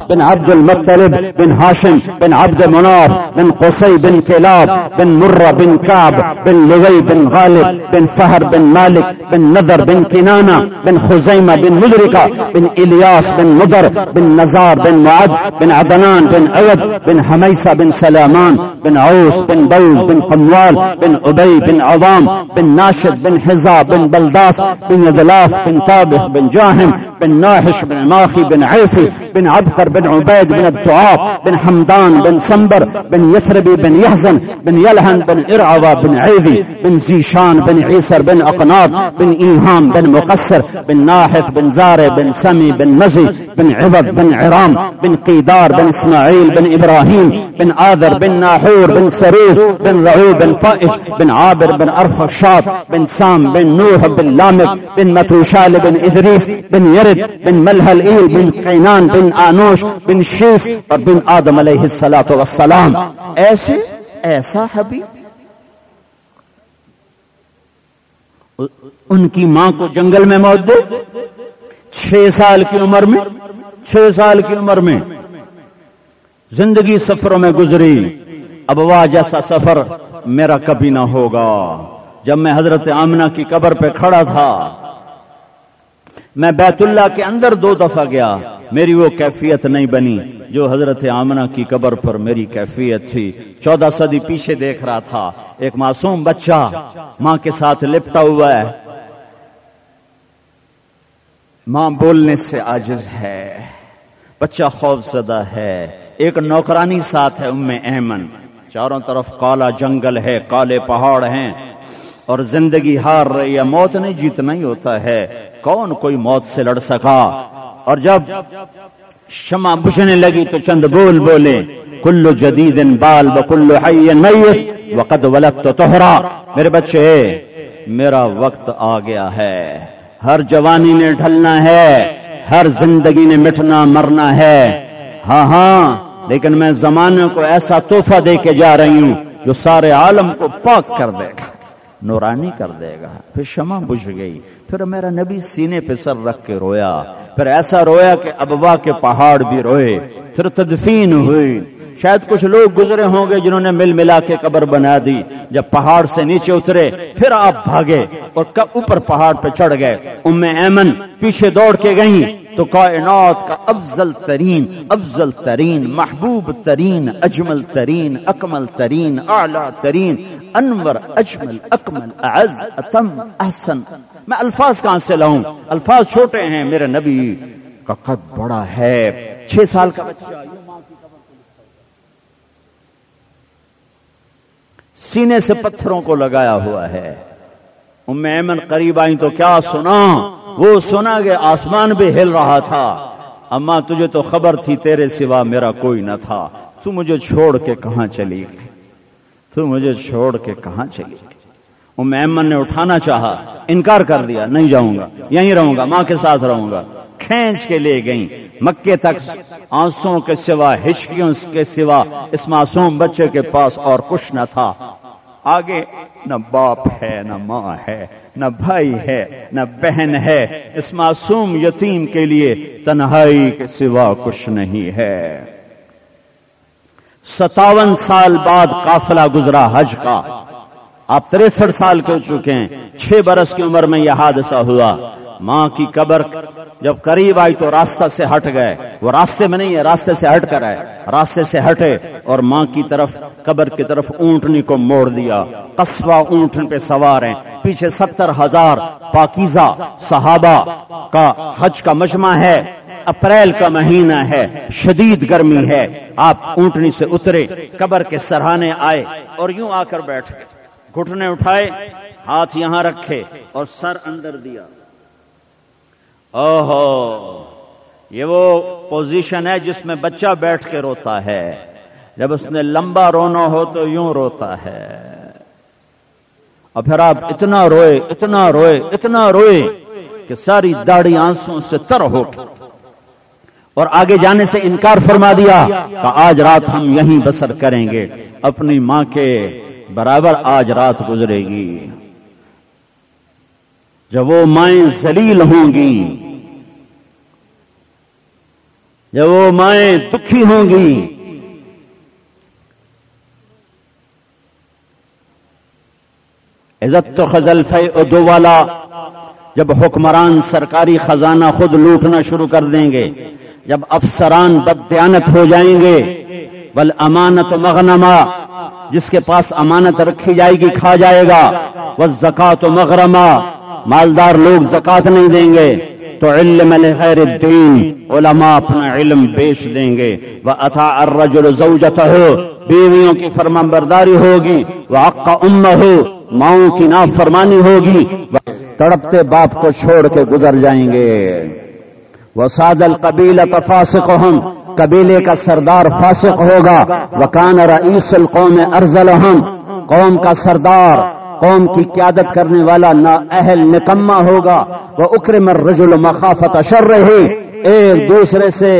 بن عبد المطلب بن هاشم بن عبد مناف بن قصي بن كلاب بن مرة بن كعب بن لوي بن غالب بن فهر بن مالك بن نذر بن كنانة بن خزيمة بن مدركة بن إلياس بن مضر بن نزار بن معد بن عدنان بن عود بن حميسة بن سلامان بن عوس بن بوز بن قموال بن أبي بن عظام بن ناشد بن حزا بن بلداس بن يدلاف بن طابخ بن جاهم بن ناحش بن ماخي بن عيفي بن عبقر بن عبيد بن الدعاء بن حمدان بن صنبر بن يثربي بن يحزن بن يلهن بن إرعوى بن عيذي بن زيشان بن عيسر بن أقناط بن إيهام بن مقصر بن ناحف بن زارع بن سمي بن مزي بن عوض بن عرام بن قيدار بن إسماعيل بن إبراهيم بن آذر بن ناحور بن سروج بن رعو بن فائج بن عابر بن أرفشات بن سام بن نوح بن لامك بن متوشال بن إدريس بن يرد بن ملهل إيل بن قينان بن آنوش بن شيس اور بن آدم علیہ الصلاۃ والسلام. ایسا حبیب ان کی ماں کو جنگل میں موت دے 6 سال کی عمر میں زندگی سفروں میں گزری. ابوا جیسا سفر میرا کبھی نہ ہوگا. جب میں حضرت آمنہ کی قبر پہ کھڑا تھا، میں بیت اللہ کے اندر 2 دفعہ گیا، میری وہ کیفیت نہیں بنی جو حضرت آمنہ کی قبر پر میری کیفیت تھی. 14 صدی پیچھے دیکھ رہا تھا، ایک معصوم بچہ ماں کے ساتھ لپٹا ہوا ہے، ماں بولنے سے عاجز ہے، بچہ خوف زدہ ہے، ایک نوکرانی ساتھ ہے ام ایمن. چاروں طرف کالا جنگل ہے، کالے پہاڑ ہیں اور زندگی ہار رہی ہے. موت نے جیتنا ہی ہوتا ہے، کون کوئی موت سے لڑ سکا. اور جب شمع بجھنے لگی تو چند بول بولے، کل جدید بال وکل حی میت وقد ولدت طہرا. میرے بچے، میرا وقت آ گیا ہے، ہر جوانی نے ڈھلنا ہے، ہر زندگی نے مٹنا مرنا ہے. ہاں لیکن میں زمانے کو ایسا تحفہ دے کے جا رہی ہوں جو سارے عالم کو پاک کر دے گا، نورانی کر دے گا. پھر شمع بجھ گئی، پھر میرا نبی سینے پہ سر رکھ کے رویا، پھر ایسا رویا کہ ابوا کے پہاڑ بھی روئے. پھر تدفین ہوئی. شاید کچھ لوگ گزرے ہوں گے جنہوں نے مل ملا کے قبر بنا دی. جب پہاڑ سے نیچے اترے پھر آپ بھاگے اور اوپر پہاڑ پہ چڑھ گئے. ام ایمن پیچھے دوڑ کے گئیں تو کائنات کا افضل ترین محبوب ترین اجمل ترین اکمل ترین اعلی ترین انور اجمل اکمل اعز اتم احسن، میں الفاظ کہاں سے لاؤں، الفاظ چھوٹے ہیں. میرے نبی کا قد بڑا ہے. 6 سال کا بچہ سینے سے پتھروں کو لگایا ہوا ہے. ام ایمن قریب آئی تو کیا سنا؟ وہ سنا کہ آسمان بھی ہل رہا تھا. اماں تجھے تو خبر تھی تیرے سوا میرا کوئی نہ تھا، تو مجھے چھوڑ کے کہاں چلی گئی، تو مجھے چھوڑ کے کہاں چلی گئی. ام ایمن نے اٹھانا چاہا، انکار کر دیا، نہیں جاؤں گا، یہیں رہوں گا، ماں کے ساتھ رہوں گا. کھینچ کے لے گئیں مکے تک. آنسوں کے سوا، ہچکیوں کے سوا اس معصوم بچے کے پاس اور کچھ نہ تھا. آگے نہ باپ ہے، نہ ماں ہے، نہ بھائی ہے، نہ بہن ہے. اس معصوم یتیم کے لیے تنہائی کے سوا کچھ نہیں ہے. 57 سال بعد قافلہ گزرا حج کا. آپ 63 سال کے ہو چکے ہیں. 6 برس کی عمر میں یہ حادثہ ہوا. ماں کی قبر جب قریب آئی تو راستہ سے ہٹ گئے. وہ راستے میں نہیں ہے، راستے سے ہٹ کر آئے. راستے سے ہٹے اور ماں کی طرف، قبر کی طرف اونٹنی کو موڑ دیا. قصوہ اونٹن پہ سوار ہیں. پیچھے 70,000 پاکیزہ صحابہ کا حج کا مجمع ہے. اپریل کا مہینہ ہے، شدید گرمی ہے. آپ اونٹنی سے اترے، قبر کے سرہانے آئے اور یوں آ کر بیٹھ گئے. گھٹنے اٹھائے، ہاتھ یہاں رکھے اور سر اندر دیا. اوہو، یہ وہ پوزیشن ہے جس میں بچہ بیٹھ کے روتا ہے. جب اس نے لمبا رونا ہو تو یوں روتا ہے. اور پھر آپ اتنا روئے کہ ساری داڑھی آنسوں سے تر ہو گئی اور آگے جانے سے انکار فرما دیا کہ آج رات ہم یہیں بسر کریں گے، اپنی ماں کے برابر آج رات گزرے گی. جب وہ مائیں ذلیل ہوں گی جب وہ مائیں دکھی ہوں گی، عزت تو خزل فیء دولا، جب حکمران سرکاری خزانہ خود لوٹنا شروع کر دیں گے، جب افسران بددیانت ہو جائیں گے، والامانت مغنما، جس کے پاس امانت رکھی جائے گی کھا جائے گا، والزکات مغرما، مالدار لوگ زکات نہیں دیں گے، تو علم لغیر الدین، علماء اپنا علم بیچ دیں گے، وَأَطَاعَ الرَّجُلُ زَوْجَتَهُ، بیویوں کی فرمانبرداری ہوگی، وَعَقَّ أُمَّهُ، ماؤں کی نافرمانی ہوگی، تڑپتے باپ کو چھوڑ کے گزر جائیں گے، وَصَادَ الْقَبِيلَةَ فَاسِقُهُمْ، قبیلے کا سردار فاسق ہوگا، وَكَانَ رَئِيسُ الْقَوْمِ أَرْذَلَهُمْ، قوم کا سردار، قوم کی قیادت کرنے والا نااہل نکما ہوگا، وَأُكْرِمَ الرَّجُلُ مَخَافَةَ شَرِّهِ، ایک دوسرے سے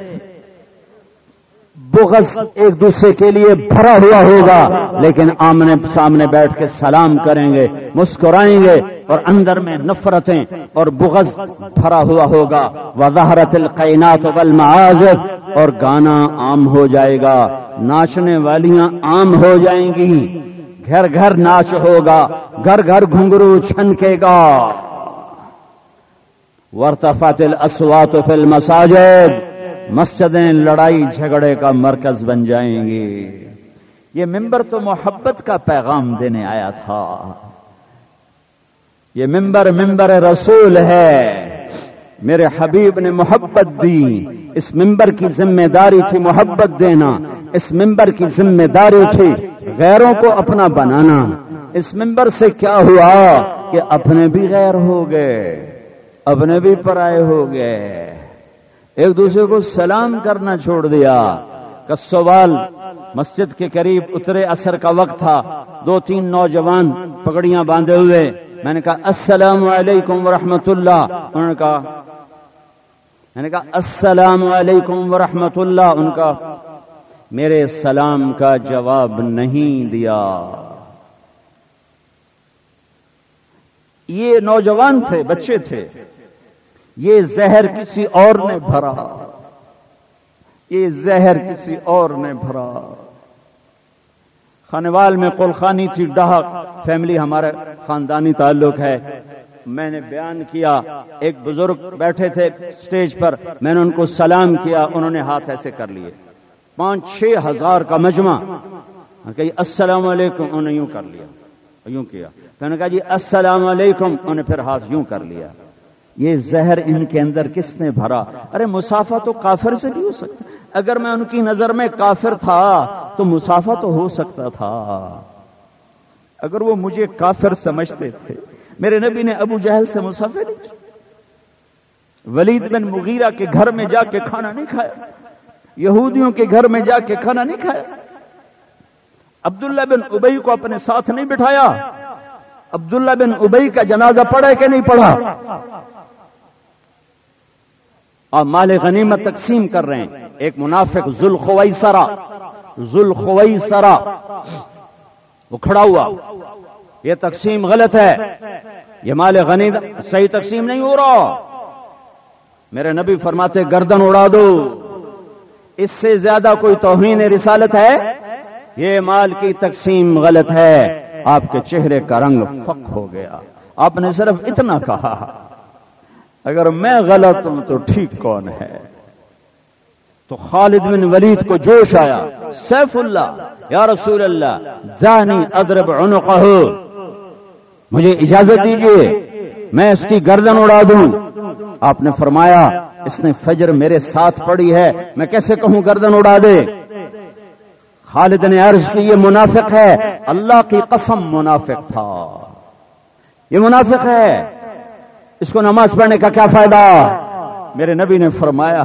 بغض ایک دوسرے کے لیے بھرا ہوا ہوگا، لیکن آمنے سامنے بیٹھ کے سلام کریں گے، مسکرائیں گے، اور اندر میں نفرتیں اور بغض بھرا ہوا ہوگا، وَظَهَرَتِ الْقَيْنَاتُ وَالْمَعَازِفُ، اور گانا عام ہو جائے گا، ناچنے والیاں عام ہو جائیں گی، گھر گھر ناچ ہوگا، گھر گھر گھنگرو چھنکے گا، وَارْتَفَعَتِ الْأَصْوَاتُ فِي الْمَسَاجِدِ، مسجدیں لڑائی جھگڑے کا مرکز بن جائیں گی۔ یہ منبر تو محبت کا پیغام دینے آیا تھا، یہ منبر رسول ہے، میرے حبیب نے محبت دی، اس منبر کی ذمہ داری تھی محبت دینا، اس منبر کی ذمہ داری تھی غیروں کو اپنا بنانا۔ اس منبر سے کیا ہوا کہ اپنے بھی غیر ہو گئے، اپنے بھی پرائے ہو گئے، ایک دوسرے کو سلام کرنا چھوڑ دیا۔ کسوال مسجد کے قریب اترے، عصر کا وقت تھا، 2-3 نوجوان پگڑیاں باندھے ہوئے، میں نے کہا السلام علیکم ورحمۃ اللہ، انہوں نے کہا، میں نے کہا السلام علیکم ورحمۃ اللہ، ان کا میرے سلام کا جواب نہیں دیا۔ یہ نوجوان تھے، بچے تھے، یہ زہر کسی اور نے بھرا، یہ زہر کسی اور نے بھرا۔ خانوال میں قلخانی تھی، ڈہق فیملی ہمارے خاندانی تعلق ہے، میں نے بیان کیا، ایک بزرگ بیٹھے تھے سٹیج پر، میں نے ان کو سلام کیا، انہوں نے ہاتھ ایسے کر لیے، 5-6 ہزار کا مجمع، کہ السلام علیکم، انہوں نے یوں کر لیا، یوں کیا، میں نے کہا جی السلام علیکم، انہوں نے پھر ہاتھ یوں کر لیا۔ یہ زہر ان کے اندر کس نے بھرا؟ ارے مسافہ تو کافر سے بھی ہو سکتا، اگر میں ان کی نظر میں کافر تھا تو مسافہ تو ہو سکتا تھا، اگر وہ مجھے کافر سمجھتے تھے۔ میرے نبی نے ابو جہل سے مسافہ نہیں کی، ولید بن مغیرہ کے گھر میں جا کے کھانا نہیں کھایا، یہودیوں کے گھر میں جا کے کھانا نہیں کھایا، عبداللہ بن ابی کو اپنے ساتھ نہیں بٹھایا، عبداللہ بن ابی کا جنازہ پڑھا کہ نہیں پڑھا، اور مال غنیمت تقسیم کر رہے ہیں، ایک منافق ذوالخویسرہ وہ کھڑا ہوا، یہ تقسیم غلط ہے، یہ مال غنیمت صحیح تقسیم نہیں ہو رہا، میرے نبی فرماتے گردن اڑا دو، اس سے زیادہ کوئی توہین رسالت ہے؟ یہ مال کی تقسیم غلط ہے۔ آپ کے چہرے کا رنگ فق ہو گیا، آپ نے صرف اتنا کہا، اگر میں غلط ہوں تو ٹھیک کون ہے؟ تو خالد بن ولید کو جوش آیا، سیف اللہ، یا رسول اللہ دعنی اضرب عنقہ، مجھے اجازت دیجئے میں اس کی گردن اڑا دوں۔ آپ نے فرمایا اس نے فجر میرے ساتھ پڑھی ہے، میں کیسے کہوں گردن اڑا دے؟ خالد نے عرض کی یہ منافق ہے، اللہ کی قسم منافق تھا، یہ منافق ہے، اس کو نماز پڑھنے کا کیا فائدہ؟ میرے نبی نے فرمایا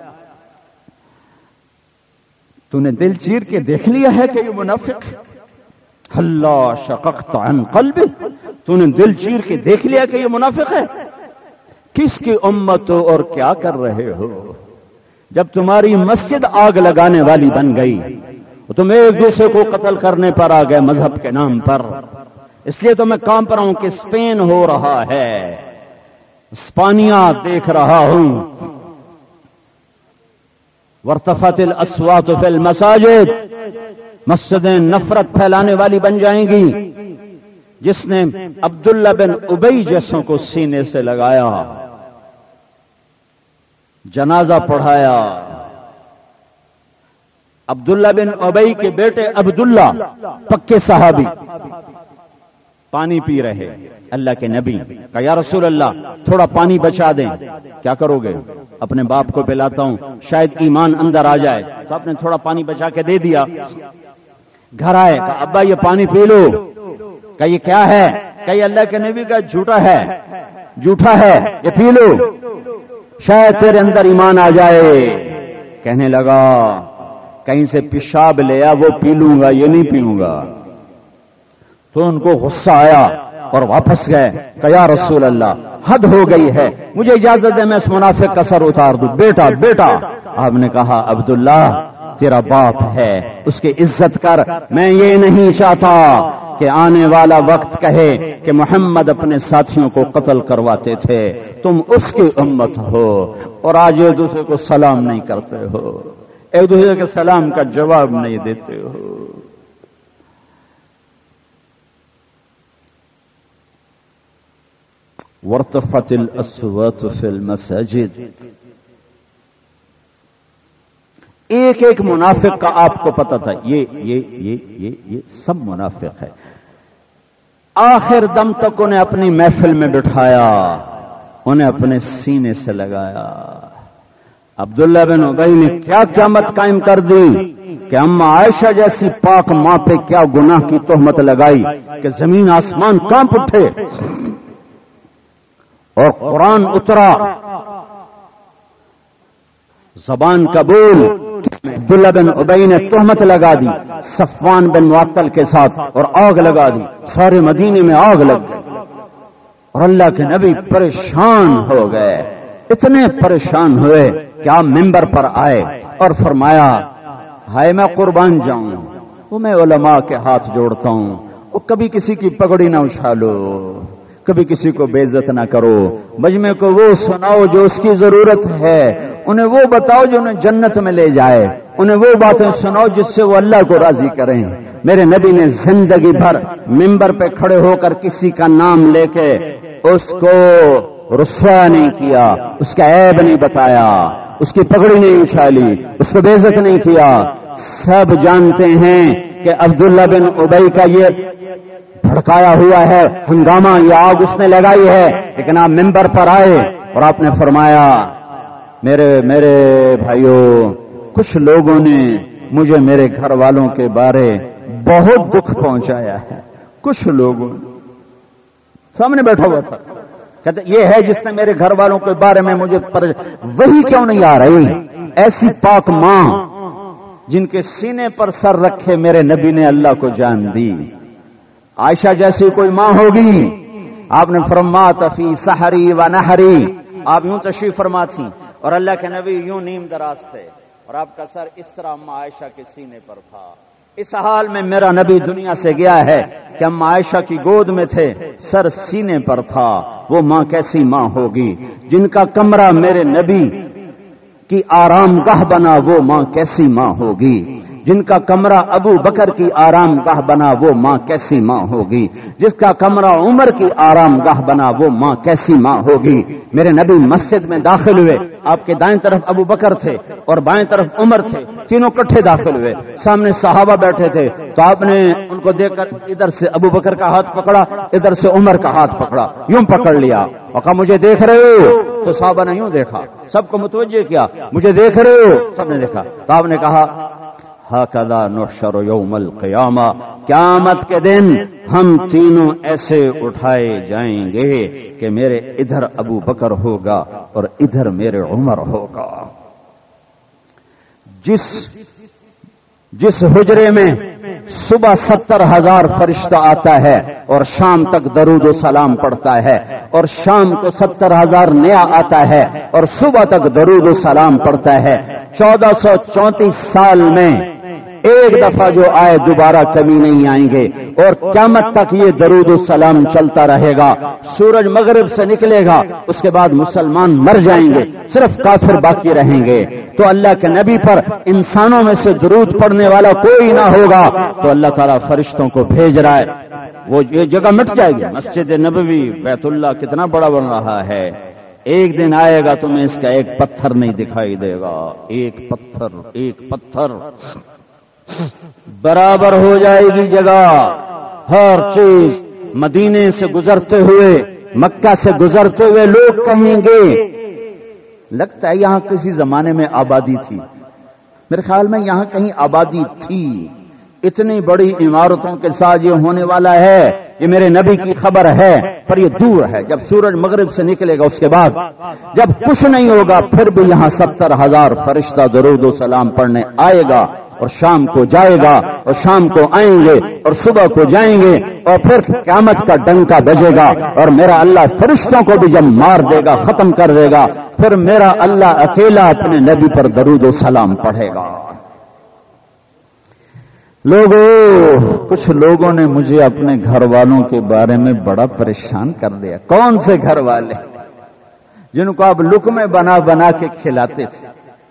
تو نے دل چیر کے دیکھ لیا ہے کہ یہ منافق ہے؟ اللہ شققت عن قلبہ، تو نے دل چیر کے دیکھ لیا کہ یہ منافق ہے؟ کس کی امت ہو اور کیا کر رہے ہو؟ جب تمہاری مسجد آگ لگانے والی بن گئی، تم ایک دوسرے کو قتل کرنے پر آ گئے مذہب کے نام پر، اس لیے تو میں کام پر ہوں کہ اسپین ہو رہا ہے، اسپانیہ دیکھ رہا ہوں، وارتفعت الاصوات فی المساجد، مسجدیں نفرت پھیلانے والی بن جائیں گی. جس نے عبداللہ بن ابی جیسوں کو سینے سے لگایا، جنازہ پڑھایا. عبداللہ بن ابی کے بیٹے عبداللہ پکے صحابی پانی پی رہے. اللہ کے نبی کہا یا رسول اللہ تھوڑا پانی بچا دیں. کیا کرو گے؟ اپنے باپ کو پلاتا ہوں شاید ایمان اندر آ جائے. تو آپ نے تھوڑا پانی بچا کے دے دیا. گھر آئے کہا ابا یہ پانی پی لو. کہا یہ کیا ہے؟ کہا یہ اللہ کے نبی کا جھوٹا ہے، جھوٹا ہے، یہ پی لو شاید تیرے اندر ایمان آ جائے. کہنے لگا کہیں سے پیشاب لیا وہ پی لوں گا، یہ نہیں پیوں گا. تو ان کو غصہ آیا اور واپس گئے. کہ یا رسول اللہ حد ہو گئی ہے، مجھے اجازت دے میں اس منافق کا سر اتار دوں. بیٹا بیٹا. آپ نے کہا عبداللہ تیرا باپ ہے، اس کی عزت کر. میں یہ نہیں چاہتا کہ آنے والا وقت کہے کہ محمد اپنے ساتھیوں کو قتل کرواتے تھے، تم اس کی امت ہو اور آج ایک دوسرے کو سلام نہیں کرتے ہو، ایک دوسرے کے سلام کا جواب نہیں دیتے ہو. وارتفعت الاصوات فی المساجد. ایک ایک منافق کا آپ کو پتا تھا یہ سب منافق ہے. آخر دم تک انہیں اپنی محفل میں بٹھایا، انہیں اپنے سینے سے لگایا. عبداللہ بن ابی نے کیا قیامت قائم کر دی کہ اما عائشہ جیسی پاک ماں پہ کیا گناہ کی تہمت لگائی کہ زمین آسمان کانپ اٹھے اور قرآن اترا. زبان کا بول. عبداللہ بن ابی نے تہمت لگا دی صفوان بن معطل کے ساتھ اور آگ لگا دی. سارے مدینے میں آگ لگ گئی اور اللہ کے نبی پریشان ہو گئے. اتنے پریشان ہوئے کہ آپ ممبر پر آئے اور فرمایا ہائے میں قربان جاؤں، وہ میں علماء کے ہاتھ جوڑتا ہوں، وہ کبھی کسی کی پگڑی نہ اچھالو، کبھی کسی کو بے عزت نہ کرو. مجمع کو وہ سناؤ جو اس کی ضرورت ہے، انہیں وہ بتاؤ جو انہیں جنت میں لے جائے، انہیں وہ باتیں سناؤ جس سے وہ اللہ کو راضی کریں. میرے نبی نے زندگی بھر ممبر پہ کھڑے ہو کر کسی کا نام لے کے اس کو رسوا نہیں کیا، اس کا عیب نہیں بتایا، اس کی پگڑی نہیں اچھالی، اس کو بے عزت نہیں کیا. سب جانتے ہیں کہ عبداللہ بن ابی کا یہ بھڑکایا ہوا ہے ہنگامہ، یہ آگ اس نے لگائی ہے. لیکن آپ ممبر پر آئے اور آپ نے فرمایا میرے بھائیوں، کچھ لوگوں نے مجھے میرے گھر والوں کے بارے بہت دکھ پہنچایا ہے. کچھ لوگوں سامنے بیٹھا ہوا تھا، کہتے یہ ہے جس نے میرے گھر والوں کے بارے میں مجھے وہی کیوں نہیں آ رہی؟ ایسی پاک ماں جن کے سینے پر سر رکھے میرے نبی نے اللہ کو جان دی. عائشہ جیسی کوئی ماں ہوگی. آپ نے فرمایا فی سحری و نحری، آپ یوں تشریف فرما تھی اور اللہ کے نبی یوں نیم دراز تھے اور آپ کا سر اس طرح اما عائشہ کے سینے پر تھا. اس حال میں میرا نبی دنیا سے گیا ہے کہ اما عائشہ کی گود میں تھے، سر سینے پر تھا. وہ ماں کیسی ماں ہوگی؟ جن کا کمرہ میرے نبی کی آرام گاہ بنا وہ ماں کیسی ماں ہوگی؟ جن کا کمرہ ابو بکر کی آرام گاہ بنا وہ ماں کیسی ماں ہوگی؟ جس کا کمرہ عمر کی آرام گاہ بنا وہ ماں کیسی ماں ہوگی؟ میرے نبی مسجد میں داخل ہوئے، آپ کے دائیں طرف ابو بکر تھے اور بائیں طرف عمر تھے، تینوں کٹھے داخل ہوئے. سامنے صحابہ بیٹھے تھے تو آپ نے ان کو دیکھ کر ادھر سے ابو بکر کا ہاتھ پکڑا، ادھر سے عمر کا ہاتھ پکڑا، یوں پکڑ لیا اور کہا مجھے دیکھ رہے ہو؟ تو صحابہ نے یوں دیکھا، سب کو متوجہ کیا، مجھے دیکھ رہے ہو؟ سب نے دیکھا. تو آپ نے کہا ہَكَذَا نُحْشَرُ يَوْمَ الْقِيَامَةِ، قیامت کے دن ہم تینوں ایسے اٹھائے جائیں گے کہ میرے ادھر ابو بکر ہوگا اور ادھر میرے عمر ہوگا. جس حجرے میں صبح 70,000 فرشتہ آتا ہے اور شام تک درود و سلام پڑھتا ہے، اور شام کو 70,000 نیا آتا ہے اور صبح تک درود و سلام پڑھتا ہے، 1434 سال میں ایک دفعہ جو آئے دوبارہ کبھی نہیں آئیں گے، اور قیامت تک یہ درود و سلام چلتا رہے گا۔ سورج مغرب سے نکلے گا، اس کے بعد مسلمان مر جائیں گے، صرف کافر باقی رہیں گے۔ تو اللہ کے نبی پر انسانوں میں سے درود پڑھنے والا کوئی نہ ہوگا، تو اللہ تعالیٰ فرشتوں کو بھیج رہا ہے، وہ یہ جگہ مٹ جائے گی۔ مسجد نبوی بیت اللہ کتنا بڑا بن رہا ہے، ایک دن آئے گا تمہیں اس کا ایک پتھر نہیں دکھائی دے گا، ایک پتھر برابر ہو جائے گی جگہ، ہر چیز۔ مدینے سے گزرتے ہوئے، مکہ سے گزرتے ہوئے لوگ کہیں گے لگتا ہے یہاں کسی زمانے میں آبادی تھی، میرے خیال میں یہاں کہیں آبادی تھی، اتنی بڑی عمارتوں کے ساتھ یہ ہونے والا ہے، یہ میرے نبی کی خبر ہے، پر یہ دور ہے۔ جب سورج مغرب سے نکلے گا اس کے بعد جب کچھ نہیں ہوگا، پھر بھی یہاں 70,000 فرشتہ درود و سلام پڑھنے آئے گا، اور شام کو جائے گا، اور شام کو آئیں گے، اور صبح کو جائیں گے، اور پھر قیامت کا ڈنکا بجے گا، اور میرا اللہ فرشتوں کو بھی جب مار دے گا، ختم کر دے گا، پھر میرا اللہ اکیلا اپنے نبی پر درود و سلام پڑھے گا۔ کچھ لوگوں نے مجھے اپنے گھر والوں کے بارے میں بڑا پریشان کر دیا۔ کون سے گھر والے؟ جن کو آپ لقمے بنا بنا کے کھلاتے تھے،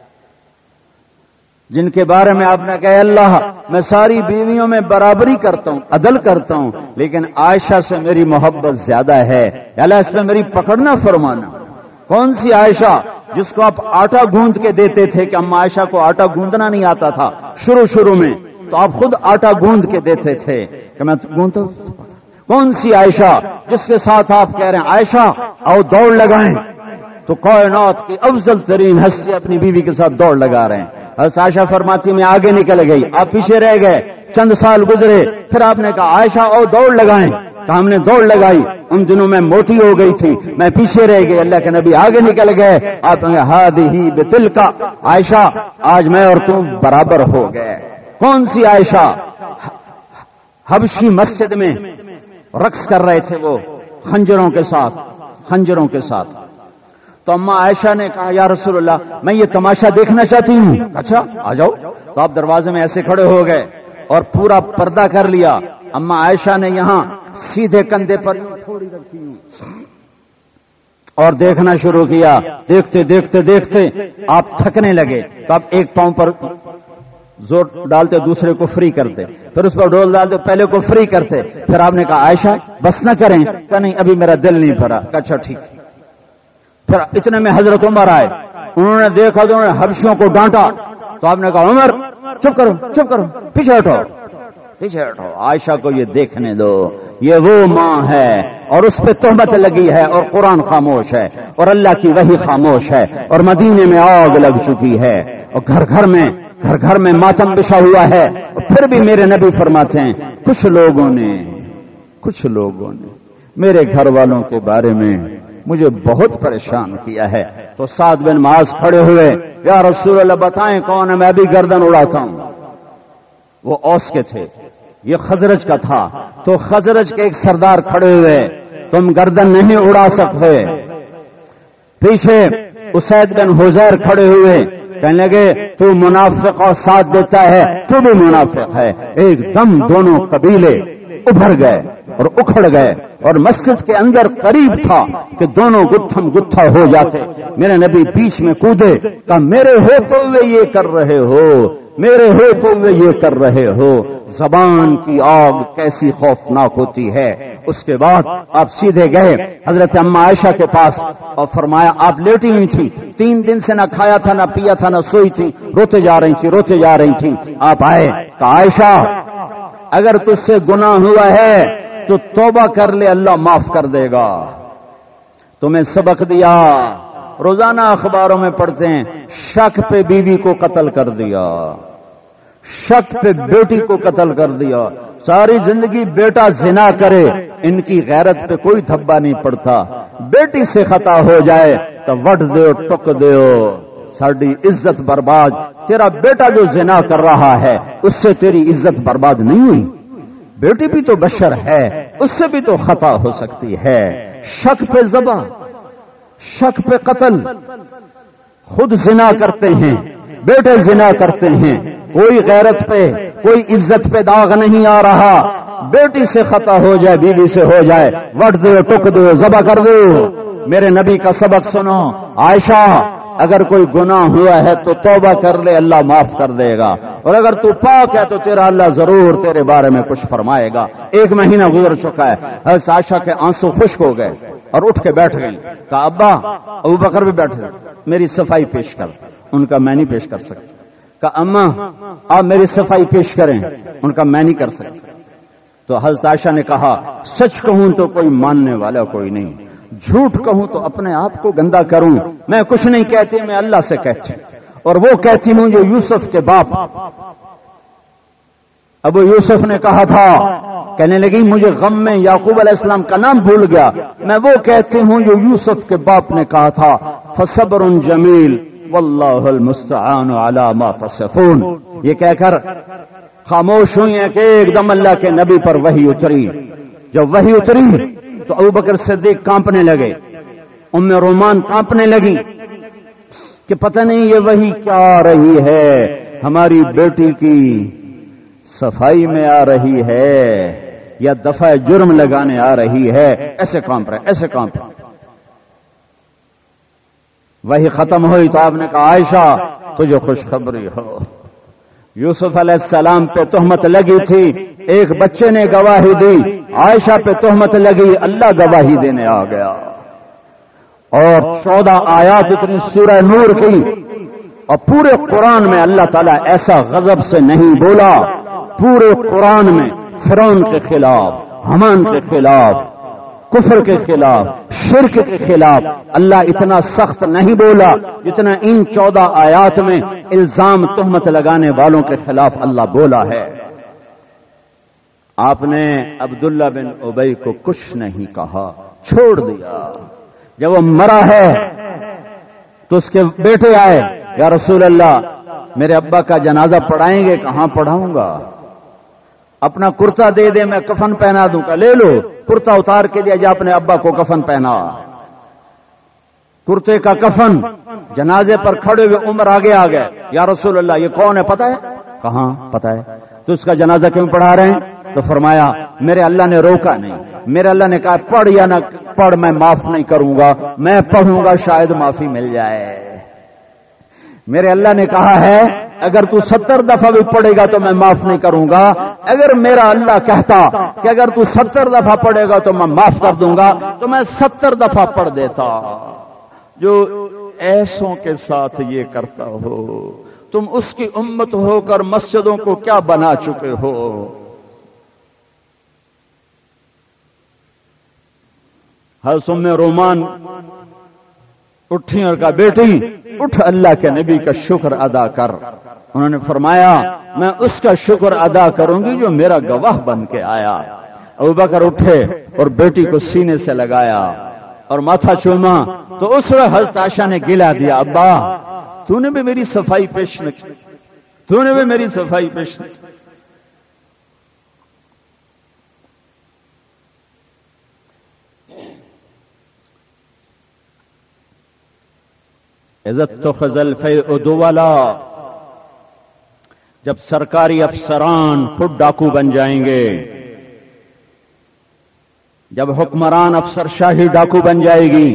جن کے بارے میں آپ نے کہا اللہ میں ساری بیویوں میں برابری کرتا ہوں، عدل کرتا ہوں، لیکن عائشہ سے میری محبت زیادہ ہے، اللہ اس پہ میری پکڑنا فرمانا۔ کون سی عائشہ؟ جس کو آپ آٹا گوندھ کے دیتے تھے، کہ اما عائشہ کو آٹا گوندنا نہیں آتا تھا شروع میں، تو آپ خود آٹا گوندھ کے دیتے تھے کہ میں گوندتا ہوں۔ کون سی عائشہ جس کے ساتھ آپ کہہ رہے ہیں عائشہ آؤ دوڑ لگائیں، تو کائنات کی افضل ترین ہستی اپنی بیوی کے ساتھ دوڑ لگا رہے ہیں۔ حضرت عائشہ فرماتی میں آگے نکل گئی، آپ پیچھے رہ گئے، چند سال گزرے، پھر آپ نے کہا عائشہ آؤ دوڑ لگائیں، تو ہم نے دوڑ لگائی، ان دنوں میں موٹی ہو گئی تھی، میں پیچھے رہ گئی، اللہ کے نبی آگے نکل گئے، آپ نے کہا ہادی بتلکا، عائشہ آج میں اور تم برابر ہو گئے۔ کون سی عائشہ؟ حبشی مسجد میں رقص کر رہے تھے وہ خنجروں کے ساتھ، تو اما عائشہ نے کہا یا رسول اللہ میں یہ تماشا دیکھنا چاہتی ہوں۔ اچھا آ جاؤ، تو آپ دروازے میں ایسے کھڑے ہو گئے اور پورا پردہ کر لیا۔ اما عائشہ نے یہاں سیدھے کندھے پر تھوڑی رکھی اور دیکھنا شروع کیا، دیکھتے دیکھتے دیکھتے آپ تھکنے لگے، تو آپ ایک پاؤں پر زور ڈالتے دوسرے کو فری کرتے، پھر اس پر ڈول ڈالتے پہلے کو فری کرتے، پھر آپ نے کہا عائشہ بس نہ کریں، کہ نہیں ابھی میرا دل نہیں بھرا، اچھا ٹھیک۔ پھر اتنے میں حضرت عمر آئے، انہوں نے دیکھا تو انہوں نے حبشیوں کو ڈانٹا، تو آپ نے کہا عمر چپ کرو پیچھے ہٹو۔ عائشہ کو یہ دیکھنے دو، یہ وہ ماں ہے اور اس پہ تہمت لگی ہے، اور قرآن خاموش ہے، اور اللہ کی وحی خاموش ہے، اور مدینے میں آگ لگ چکی ہے، اور گھر گھر میں ماتم بچھا ہوا ہے۔ اور پھر بھی میرے نبی فرماتے ہیں کچھ لوگوں نے میرے گھر والوں کے بارے میں مجھے بہت پریشان کیا ہے۔ تو سعد بن معاذ کھڑے ہوئے، یا رسول اللہ بتائیں کون ہے، میں بھی گردن اڑاتا ہوں۔ وہ اوس کے تھے، یہ خزرج کا تھا، تو خزرج کے ایک سردار کھڑے ہوئے، تم گردن نہیں اڑا سکتے۔ پیچھے اسید بن حذیر کھڑے ہوئے، کہنے لگے تو منافق اور ساتھ دیتا ہے، تو بھی منافق ہے۔ ایک دم دونوں قبیلے ابھر گئے اور اکھڑ گئے، اور مسجد کے اندر قریب تھا کہ دونوں گتھم گتھا ہو جاتے۔ میرے نبی بیچ میں کودے، کہا میرے ہوتے ہوئے یہ کر رہے ہو، زبان کی آگ کیسی خوفناک ہوتی ہے۔ اس کے بعد آپ سیدھے گئے حضرت اما عائشہ کے پاس اور فرمایا آپ لیٹی ہوئی تھی، 3 دن سے نہ کھایا تھا نہ پیا تھا نہ سوئی تھی، روتے جا رہی تھی۔ آپ آئے، کہا عائشہ اگر تجھ سے گناہ ہوا ہے تو توبہ کر لے، اللہ معاف کر دے گا۔ تمہیں سبق دیا، روزانہ اخباروں میں پڑھتے ہیں شک پہ بیوی کو قتل کر دیا، شک پہ بیٹی کو قتل کر دیا، ساری زندگی بیٹا زنا کرے، ان کی غیرت پہ کوئی دھبا نہیں پڑتا، بیٹی سے خطا ہو جائے تو وٹ دیو ٹک دیو، ساری عزت برباد۔ تیرا بیٹا جو زنا کر رہا ہے اس سے تیری عزت برباد نہیں ہوئی، بیٹی بھی تو بشر ہے، اس سے بھی تو خطا ہو سکتی ہے۔ شک پہ ذبح، شک پہ قتل، خود زنا کرتے ہیں، بیٹے زنا کرتے ہیں، کوئی غیرت پہ کوئی عزت پہ داغ نہیں آ رہا. بیٹی سے خطا ہو جائے بیوی سے ہو جائے وٹ دو ٹک دو ذبح کر دو. میرے نبی کا سبق سنو. عائشہ اگر کوئی گناہ ہوا ہے تو توبہ کر لے اللہ معاف کر دے گا, اور اگر تو پاک ہے تو تیرا اللہ ضرور تیرے بارے میں کچھ فرمائے گا. 1 مہینہ گزر چکا ہے. حضرت عائشہ کے آنسو خشک ہو گئے اور اٹھ کے بیٹھ گئی. کہا ابا, ابو بکر بھی بیٹھے, میری صفائی پیش کر. ان کا میں نہیں پیش کر سکتا. کہا اماں آپ میری صفائی پیش کریں. ان کا میں نہیں کر سکتا. تو حضرت عائشہ نے کہا سچ کہوں تو کوئی ماننے والا کوئی نہیں, جھوٹ کہوں تو اپنے آپ کو گندا کروں. میں کچھ نہیں کہتی, میں اللہ سے کہتی ہوں, اور وہ کہتی ہوں جو یوسف کے باپ ابو یوسف نے کہا تھا. کہنے لگی مجھے غم میں یعقوب علیہ السلام کا نام بھول گیا. میں وہ کہتی ہوں جو یوسف کے باپ نے کہا تھا فصبر جمیل واللہ المستعان علی ما تصفون. یہ کہہ کر خاموش ہوئی ہیں کہ ایک دم اللہ کے نبی پر وحی اتری. جب وحی اتری تو ابو بکر صدیق کانپنے لگے, ام رومان کانپنے لگی کہ پتہ نہیں یہ وحی کیا آ رہی ہے, ہماری بیٹی کی صفائی میں آ رہی ہے یا دفع جرم لگانے آ رہی ہے. ایسے کانپ رہے, ایسے کانپ رہے. وحی ختم ہوئی تو آپ نے کہا عائشہ تجھے خوشخبری ہو, یوسف علیہ السلام پہ تہمت لگی تھی, ایک بچے نے گواہی دی, عائشہ پہ تہمت لگی, اللہ گواہی دینے آ گیا. اور 14 آیات اتنی سورہ نور کی, اور پورے قرآن میں اللہ تعالیٰ ایسا غضب سے نہیں بولا. پورے قرآن میں فرعون کے خلاف, حمان کے خلاف, کفر کے خلاف, شرک کے خلاف اللہ اتنا سخت نہیں بولا جتنا ان 14 آیات میں الزام تہمت لگانے والوں کے خلاف اللہ بولا ہے. آپ نے عبداللہ بن ابی کو کچھ نہیں کہا, چھوڑ دیا. جب وہ مرا ہے تو اس کے بیٹے آئے, یا رسول اللہ میرے ابا کا جنازہ پڑھائیں گے؟ کہاں پڑھاؤں گا, اپنا کرتا دے دے میں کفن پہنا دوں. کا لے لو, کرتا اتار کے دیا, جا اپنے ابا کو کفن پہنا. کرتے کا کفن, جنازے پر کھڑے ہوئے عمر آگے آ گئے, یا رسول اللہ یہ کون ہے پتہ ہے؟ کہاں پتہ ہے. تو اس کا جنازہ کیوں پڑھا رہے ہیں؟ تو فرمایا میرے اللہ نے روکا نہیں, میرے اللہ نے کہا پڑھ یا نہ پڑھ میں معاف نہیں کروں گا, میں پڑھوں گا شاید معافی مل جائے. میرے اللہ نے کہا ہے اگر تو 70 دفعہ بھی پڑھے گا تو میں معاف نہیں کروں گا. اگر میرا اللہ کہتا کہ اگر تو 70 دفعہ پڑھے گا تو میں معاف کر دوں گا تو میں 70 دفعہ پڑھ دیتا. جو ایسوں کے ساتھ یہ کرتا ہو, تم اس کی امت ہو کر مسجدوں کو کیا بنا چکے ہو. حضرت ام رومان اٹھی اور کہا بیٹی اٹھ, اللہ کے نبی کا شکر ادا کر. انہوں نے فرمایا میں اس کا شکر ادا کروں گی جو میرا گواہ بن کے آیا. ابو بکر اٹھے اور بیٹی کو سینے سے لگایا اور ماتھا چوما. تو اس وقت حضرت عائشہ نے گلا دیا ابا تو نے بھی میری صفائی پیش نہ کی, تو نے بھی میری صفائی پیش نہ کی. عزت تو خزل فیء دولا, جب سرکاری افسران خود ڈاکو بن جائیں گے, جب حکمران افسر شاہی ڈاکو بن جائے گی,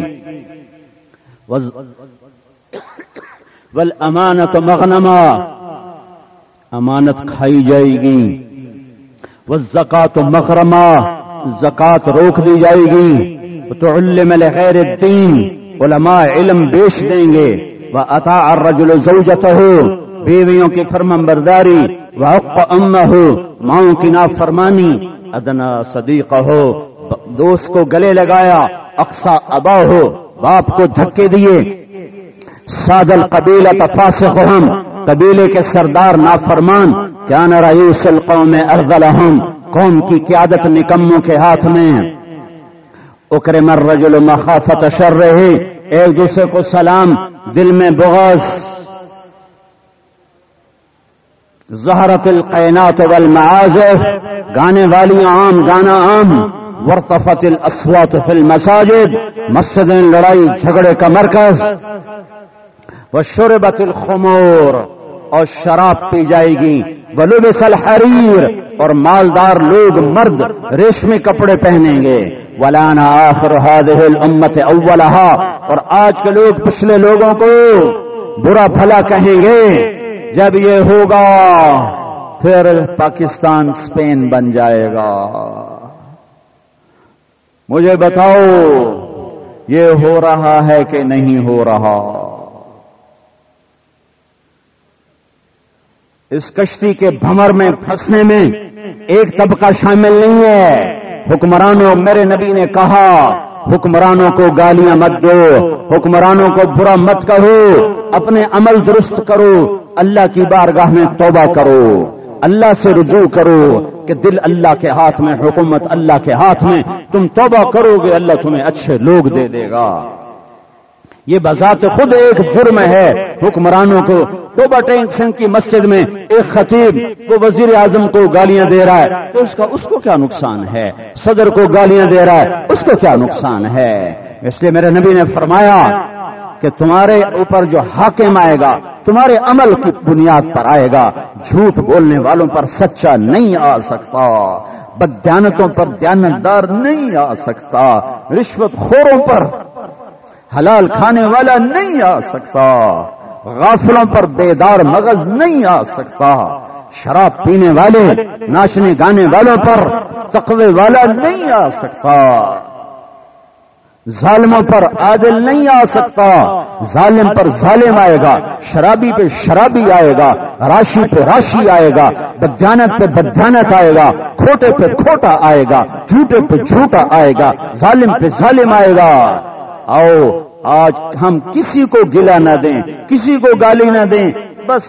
والامانت مغنما, امانت کھائی جائے گی, والزکات مغرما, زکات روک دی جائے گی, وتعلم لغیر الدین, علماء علم بیچ دیں گے, وَأَطَاعَ الرَّجُلُ زَوْجَتَهُ, بیویوں کی فرمانبرداری, وَحَقَّ أُمَّهُ, ماؤں کی نافرمانی, أَدْنَا صَدِيقَهُ, دوست کو گلے لگایا, اقصى أَبَاهُ, باپ کو دھکے دیے, سَادَ الْقَبِيلَةَ فَاسِقُهُمْ, قبیلے کے سردار نافرمان, كَانَ رَئِيسُ الْقَوْمِ أَرْذَلَهُمْ, قوم کی قیادت نکموں کے ہاتھ میں. اکرم الرجل مخافت شرہ, ایک دوسرے کو سلام, دل میں بغض. ظہرت القینات والمعازف, گانے والی عام گانا عام. وارتفت الاصوات فی المساجد, مسجدیں لڑائی جھگڑے کا مرکز. وشربت الخمور, اور شراب پی جائے گی. ولبس الحریر، اور مالدار لوگ مرد ریشمی کپڑے پہنیں گے. ولعن آخر هذه الامة اولها، اور آج کے لوگ پچھلے لوگوں کو برا بھلا کہیں گے. جب یہ ہوگا پھر پاکستان اسپین بن جائے گا. مجھے بتاؤ یہ ہو رہا ہے کہ نہیں ہو رہا؟ اس کشتی کے بھنور میں پھنسنے میں ایک طبقہ شامل نہیں ہے. حکمرانوں، میرے نبی نے کہا حکمرانوں کو گالیاں مت دو، حکمرانوں کو برا مت کہو، اپنے عمل درست کرو، اللہ کی بارگاہ میں توبہ کرو، اللہ سے رجوع کرو کہ دل اللہ کے ہاتھ میں، حکومت اللہ کے ہاتھ میں. تم توبہ کرو گے اللہ تمہیں اچھے لوگ دے دے گا. یہ بذات خود ایک جرم ہے حکمرانوں کو. توبہ ٹینک سنگھ کی مسجد میں ایک خطیب وہ وزیر اعظم کو گالیاں دے رہا ہے تو اس کو کیا نقصان ہے؟ صدر کو گالیاں دے رہا ہے اس کو کیا نقصان ہے؟ اس لیے میرے نبی نے فرمایا کہ تمہارے اوپر جو حاکم آئے گا تمہارے عمل کی بنیاد پر آئے گا. جھوٹ بولنے والوں پر سچا نہیں آ سکتا، بددیانتوں پر دیانتدار نہیں آ سکتا، رشوت خوروں پر حلال کھانے والا نہیں آ سکتا، غافلوں پر بیدار مغز نہیں آ سکتا، شراب پینے والے ناچنے گانے والوں پر تقوی والا نہیں آ سکتا، ظالموں پر عادل نہیں آ سکتا. ظالم پر ظالم آئے گا، شرابی پہ شرابی آئے گا، راشی پہ راشی آئے گا، بددیانت پہ بددیانت آئے گا، کھوٹے پہ کھوٹا آئے گا، جھوٹے پہ جھوٹا آئے گا، ظالم پہ ظالم آئے گا. آؤ آج ہم کسی کو گلا نہ دیں، کسی کو گالی نہ دیں. بس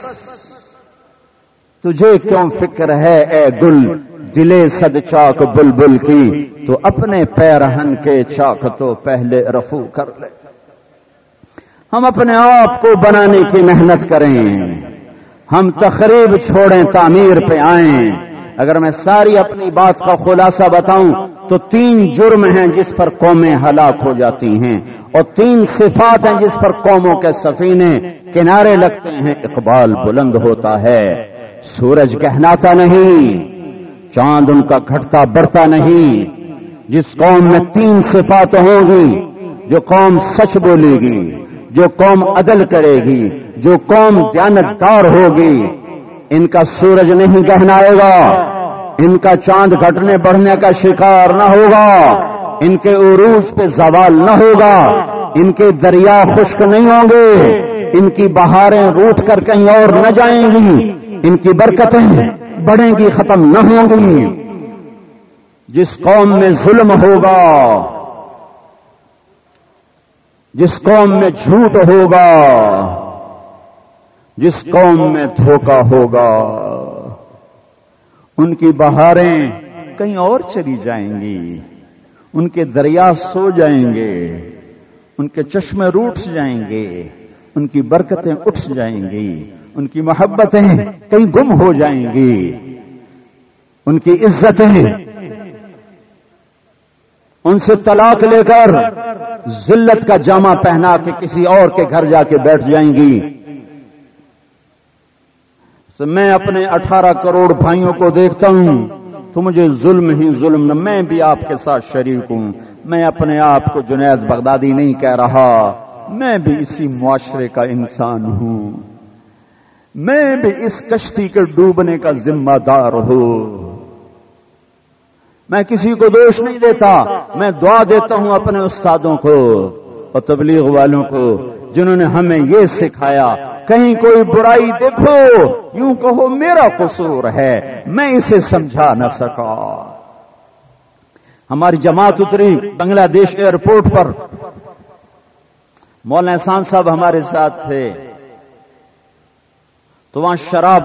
تجھے کیوں فکر ہے اے گل دلے صد چاک بلبل کی، تو اپنے پیرہن کے چاک تو پہلے رفو کر لے. ہم اپنے آپ کو بنانے کی محنت کریں، ہم تخریب چھوڑیں تعمیر پہ آئیں. اگر میں ساری اپنی بات کا خلاصہ بتاؤں تو 3 جرم ہیں جس پر قومیں ہلاک ہو جاتی ہیں، اور 3 صفات ہیں جس پر قوموں کے سفینے کنارے لگتے ہیں، اقبال بلند ہوتا ہے. سورج کہناتا نہیں، چاند ان کا گھٹتا بڑھتا نہیں. جس قوم میں 3 صفات ہوں گی، جو قوم سچ بولے گی، جو قوم عدل کرے گی، جو قوم دیانتدار ہوگی، ان کا سورج نہیں گہنائے گا، ان کا چاند گھٹنے بڑھنے کا شکار نہ ہوگا، ان کے عروج پہ زوال نہ ہوگا، ان کے دریا خشک نہیں ہوں گے، ان کی بہاریں روٹ کر کہیں اور نہ جائیں گی، ان کی برکتیں بڑھیں گی، ختم نہ ہوں گی. جس قوم میں ظلم ہوگا، جس قوم میں جھوٹ ہوگا، جس قوم میں دھوکہ ہوگا، ان کی بہاریں کہیں اور چلی جائیں گی، ان کے دریا سو جائیں گے، ان کے چشمے روٹ جائیں گے، ان کی برکتیں اٹھ جائیں گی، ان کی محبتیں کہیں گم ہو جائیں گی، ان کی عزتیں ان سے طلاق لے کر ذلت کا جامہ پہنا کے کسی اور کے گھر جا کے بیٹھ جائیں گی. تو میں اپنے 18 کروڑ بھائیوں کو دیکھتا ہوں تو مجھے ظلم ہی ظلم نہ. میں بھی آپ کے ساتھ شریک ہوں. میں اپنے آپ کو جنید بغدادی نہیں کہہ رہا، میں بھی اسی معاشرے کا انسان ہوں، میں بھی اس کشتی کے ڈوبنے کا ذمہ دار ہوں. میں کسی کو دوش نہیں دیتا، میں دعا دیتا ہوں اپنے استادوں کو اور تبلیغ والوں کو جنہوں نے ہمیں یہ سکھایا. کہیں کوئی برائی دیکھو یوں کہو میرا قصور ہے، میں اسے سمجھا نہ سکا. ہماری جماعت اتری بنگلہ دیش ایئرپورٹ پر، مولانا احسان صاحب ہمارے ساتھ تھے، تو وہاں شراب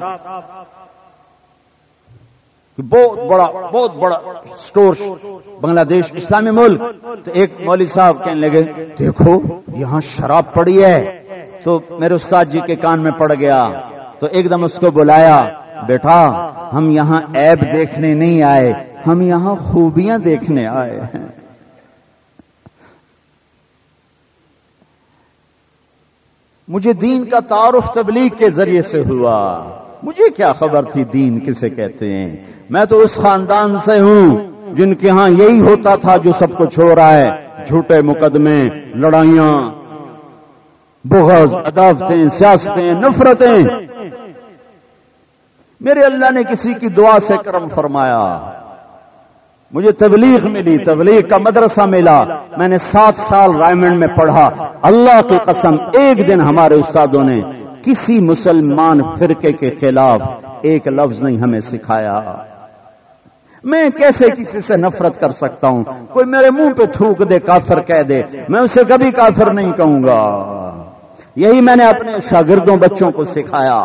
بہت بڑا سٹور بنگلہ دیش اسلامی ملک. تو ایک مولوی صاحب کہنے لگے دیکھو یہاں شراب پڑی ہے. تو میرے استاد جی کے کان میں پڑ گیا، تو ایک دم اس کو بلایا، بیٹا ہم یہاں عیب دیکھنے نہیں آئے، ہم یہاں خوبیاں دیکھنے آئے ہیں. مجھے دین کا تعارف تبلیغ کے ذریعے سے ہوا. مجھے کیا خبر تھی دین کسے کہتے ہیں. میں تو اس خاندان سے ہوں جن کے ہاں یہی ہوتا تھا جو سب کچھ ہو رہا ہے. جھوٹے مقدمے، لڑائیاں، بغض، عداوتیں، سیاستیں، نفرتیں. میرے اللہ نے کسی کی دعا سے کرم فرمایا، مجھے تبلیغ ملی، تبلیغ کا مدرسہ ملا. میں نے 7 سال رائمنڈ میں پڑھا. اللہ کی قسم ایک دن ہمارے استادوں نے کسی مسلمان فرقے کے خلاف ایک لفظ نہیں ہمیں سکھایا. میں کیسے کسی سے نفرت کر سکتا ہوں؟ کوئی میرے منہ پہ تھوک دے، کافر کہہ دے، میں اسے کبھی کافر نہیں کہوں گا. یہی میں نے اپنے شاگردوں، بچوں کو سکھایا.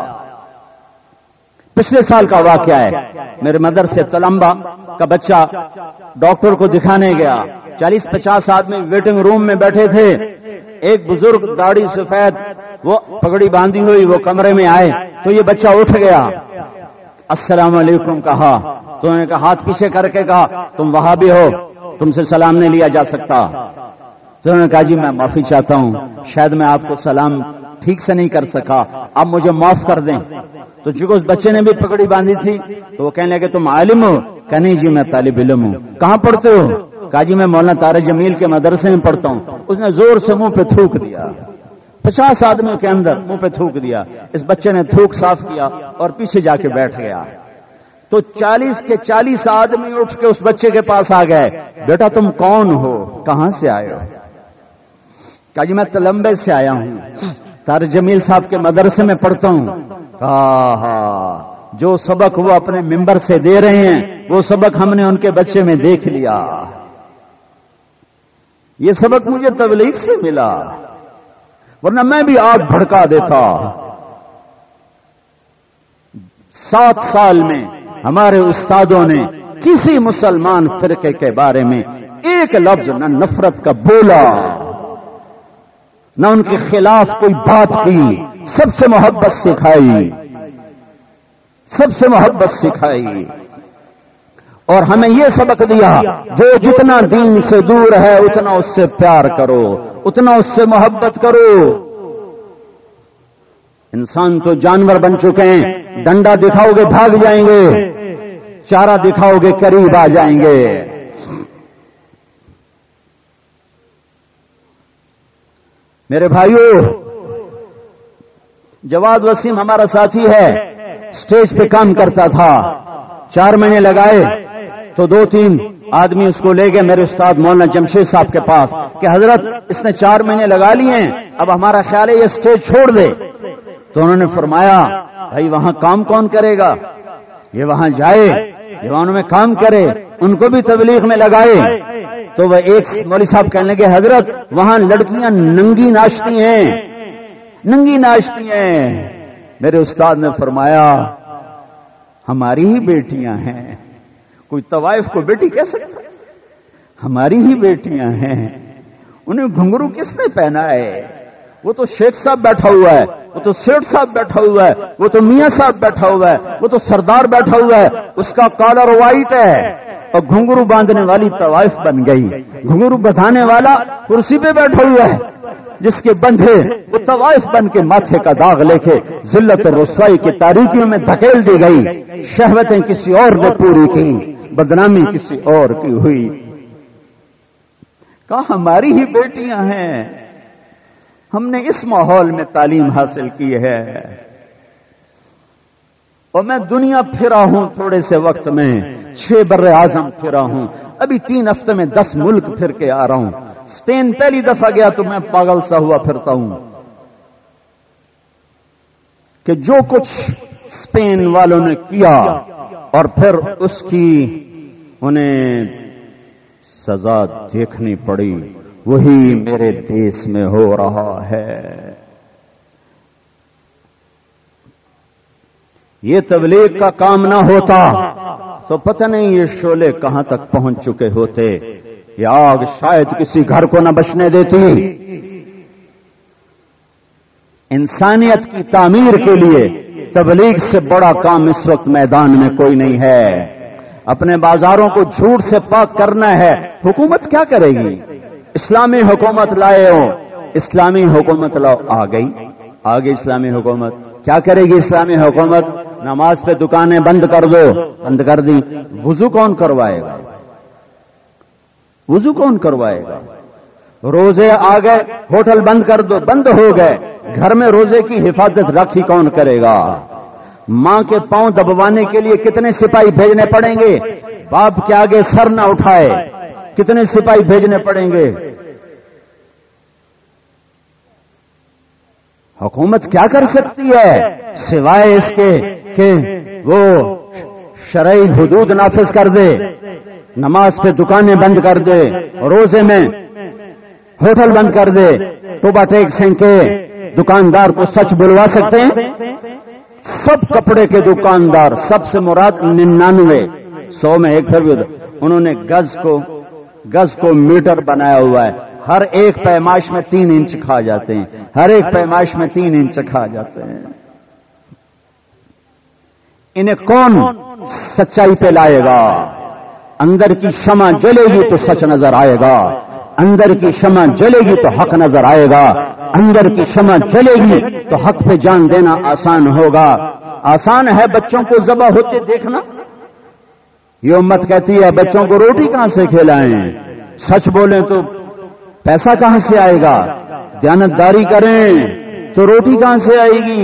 پچھلے سال کا واقعہ ہے. میرے مدرسے تلمبا کا بچہ ڈاکٹر کو دکھانے گیا. 40-50 آدمی ویٹنگ روم میں بیٹھے تھے. ایک بزرگ داڑھی سفید، وہ پگڑی باندھی ہوئی، وہ کمرے میں آئے تو یہ بچہ اٹھ گیا. السلام علیکم کہا تو انہوں نے کہا، ہاتھ پیچھے کر کے کہا، تم وہابی ہو، تم سے سلام نہیں لیا جا سکتا. تو انہوں نے کہا جی میں معافی چاہتا ہوں، شاید میں آپ کو سلام ٹھیک سے نہیں کر سکا، آپ مجھے معاف کر دیں. تو چونکہ اس بچے نے بھی پگڑی باندھی تھی تو وہ کہنے لگے تم عالم ہو؟ کہا نہیں جی میں طالب علم ہوں. کہاں پڑھتے ہو؟ کہا جی میں مولانا طارق جمیل کے مدرسے میں پڑھتا ہوں. اس نے زور سے منہ پہ تھوک دیا. 50 آدمیوں کے اندر منہ پہ تھوک دیا. اس بچے نے تھوک صاف کیا اور پیچھے جا کے بیٹھ گیا. تو 40 کے 40 آدمی اٹھ کے اس بچے کے پاس آ گئے. بیٹا تم کون ہو؟ کہاں سے آئے ہو؟ کہا جی میں تلمبے سے آیا ہوں، طارق جمیل صاحب کے مدرسے میں پڑھتا ہوں. کہا جو سبق وہ اپنے ممبر سے دے رہے ہیں وہ سبق ہم نے ان کے بچے میں دیکھ لیا. یہ سبق مجھے تبلیغ سے ملا، ورنہ میں بھی آگ بھڑکا دیتا. 7 سال میں ہمارے استادوں نے کسی مسلمان فرقے کے بارے میں ایک لفظ نہ نفرت کا بولا، نہ ان کے خلاف کوئی بات کی. سب سے محبت سکھائی، سب سے محبت سکھائی. اور ہمیں یہ سبق دیا جو جتنا دین سے دور ہے اتنا اس سے پیار کرو، اتنا اس سے محبت کرو. انسان تو جانور بن چکے ہیں، ڈنڈا دکھاؤ گے بھاگ جائیں گے، چارہ دکھاؤ گے قریب آ جائیں گے. میرے بھائیو، جواد وسیم ہمارا ساتھی ہے، اسٹیج پہ کام کرتا تھا. 4 مہینے لگائے تو 2-3 آدمی اس کو لے گئے میرے استاد مولانا جمشید صاحب کے پاس کہ حضرت اس نے 4 مہینے لگا لیے ہیں، اب ہمارا خیال ہے یہ اسٹیج چھوڑ دے. تو انہوں نے فرمایا بھائی وہاں کام کون کرے گا؟ یہ وہاں جائے، جوانوں میں کام کرے، ان کو بھی تبلیغ میں لگائے. تو وہ ایک مولوی صاحب کہنے لگے حضرت وہاں لڑکیاں ننگی ناچتی ہیں، ننگی ناچتی ہیں. میرے استاد نے فرمایا ہماری ہی بیٹیاں ہیں، کوئی طوائف کو بیٹی کہہ سکتا؟ ہماری ہی بیٹیاں ہیں، انہیں گھنگرو کس نے پہنا ہے؟ وہ تو شیخ صاحب بیٹھا ہوا ہے، وہ تو سیٹھ صاحب بیٹھا ہوا ہے، وہ تو میاں صاحب بیٹھا ہوا ہے، وہ تو سردار بیٹھا ہوا ہے، اس کا کالر وائٹ ہے اور گھنگرو باندھنے والی طوائف بن گئی. گھنگرو بندھانے والا کرسی پہ بیٹھا ہوا ہے، جس کے بندھے وہ طوائف بن کے ماتھے کا داغ لے کے ذلت اور رسوائی کی تاریکیوں میں دھکیل دی گئی. شہوتیں کسی اور نے پوری کی، بدنامی کسی اور کی ہوئی. کہا ہماری ہی بیٹیاں ہیں. ہم نے اس ماحول میں تعلیم حاصل کی ہے اور میں دنیا پھرا ہوں تھوڑے سے وقت میں، 6 بر اعظم پھرا ہوں. ابھی 3 ہفتے میں 10 ملک پھر کے آ رہا ہوں. اسپین پہلی دفعہ گیا تو میں پاگل سا ہوا پھرتا ہوں کہ جو کچھ اسپین والوں نے کیا اور پھر اس کی انہیں سزا دیکھنی پڑی، وہی میرے دیس میں ہو رہا ہے. یہ تبلیغ کا کام نہ ہوتا تو پتہ نہیں یہ شعلے کہاں تک پہنچ چکے ہوتے. یہ آگ شاید کسی گھر کو نہ بچنے دیتی. انسانیت کی تعمیر کے لیے تبلیغ سے بڑا کام اس وقت میدان میں کوئی نہیں ہے. اپنے بازاروں کو جھوٹ سے پاک کرنا ہے. حکومت کیا کرے گی؟ اسلامی حکومت لائے ہو، اسلامی حکومت لاؤ، آ گئی. آگے اسلامی حکومت کیا کرے گی؟ اسلامی حکومت نماز پہ دکانیں بند کر دو، بند کر دی، وضو کون کروائے گا؟ وضو کون کروائے گا؟ روزے آ گئے، ہوٹل بند کر دو، بند ہو گئے، گھر میں روزے کی حفاظت راکھی کون کرے گا؟ ماں کے پاؤں دبوانے کے لیے کتنے سپاہی بھیجنے پڑیں گے؟ باپ کے آگے سر نہ اٹھائے، کتنے سپاہی بھیجنے پڑیں گے؟ حکومت کیا کر سکتی ہے سوائے اس کے کہ وہ شرعی حدود نافذ کر دے، نماز پہ دکانیں بند کر دے، روزے میں ہوٹل بند کر دے؟ ٹوبا ٹیکسنگ کے دکاندار کو سچ بلوا سکتے ہیں؟ سب کپڑے کے دکاندار، سب سے مراد 99، 100 میں ایک، پھر بھی انہوں نے گز کو میٹر بنایا ہوا ہے، ہر ایک پیمائش میں 3 انچ کھا جاتے ہیں، ہر ایک پیمائش میں 3 انچ کھا جاتے ہیں۔ انہیں کون سچائی پہ لائے گا؟ اندر کی شمع جلے گی تو سچ نظر آئے گا، اندر کی شمع جلے گی تو حق نظر آئے گا، اندر کی شمع جلے گی تو حق پہ جان دینا آسان ہوگا۔ آسان ہے بچوں کو ذبح ہوتے دیکھنا؟ یہ امت کہتی ہے بچوں کو روٹی کہاں سے کھلائیں؟ سچ بولیں تو پیسہ کہاں سے آئے گا؟ دیانتداری کریں تو روٹی کہاں سے آئے گی؟